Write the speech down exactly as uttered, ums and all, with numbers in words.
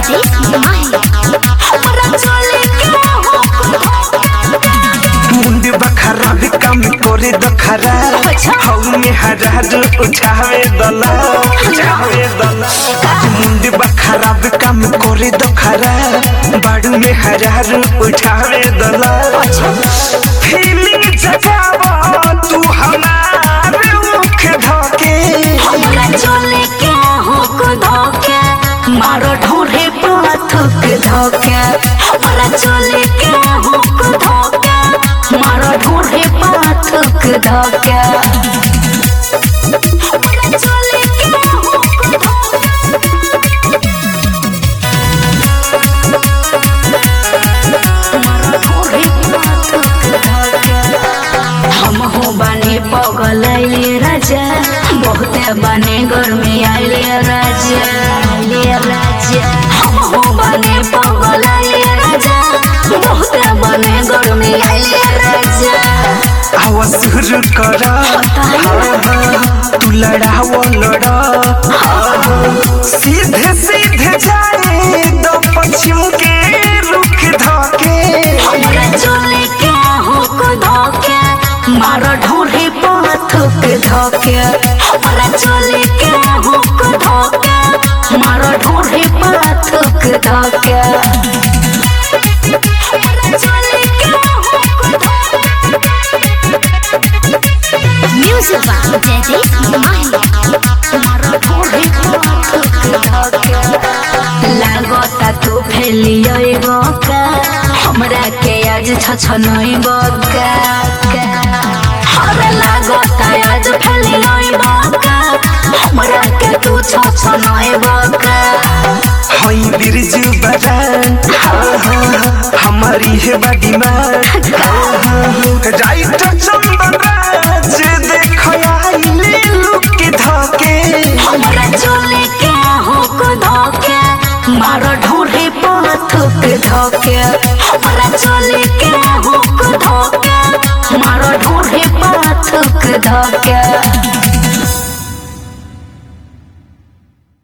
मुंडी बखरा भी कम करे दखरा हाउ में हरार उठावे दला उठावे दला मुंडी बखरा भी कम करे दखरा बाड़ू में हरार उठावे दला फीलिंग जगावा तू हमारे मुख धोके हमरा चले के हुक धोके मारो ढोरे पाथुक धोके हमरा चले के हुक धोके मारो ढोरे पाथुक धोके हमरा चले के हुक मारो ढोरे पाथुक धोके हम हो बने पगलैले राजा बहुते बने घर में आइले राजा आइले राजा हम हो बने पगलैले राजा बहुते बने घर में आइले राजा आवाज शुरू करा तू लड़ाओ लड़ा सीधे सीधे जाए दो पश्चिम के रुख धोके हमरा चले के हुक धोके मारो ढोरे पाथुक धोके हमरा चले के हुक धोके मारो ढोरे पाथुक धोके हमरा चले के हुक धोके म्यूजिक बाजे दे माही मारो ढोरे पाथुक धोके लागता तू फेलियो बका हमरा के आज छछनई बका हरे लागता आज फेलियो बका हमरा के तू छछनई बका हई बिरजू बरन हमारी है बड़ी मां राइट चंदन राज देखो आइले लुक धोके हमरा चले के हुक धोके मारो ढोरे पाथुक धोके हमरा चले के हुक धोके मारो ढोरे पाथुक धोके।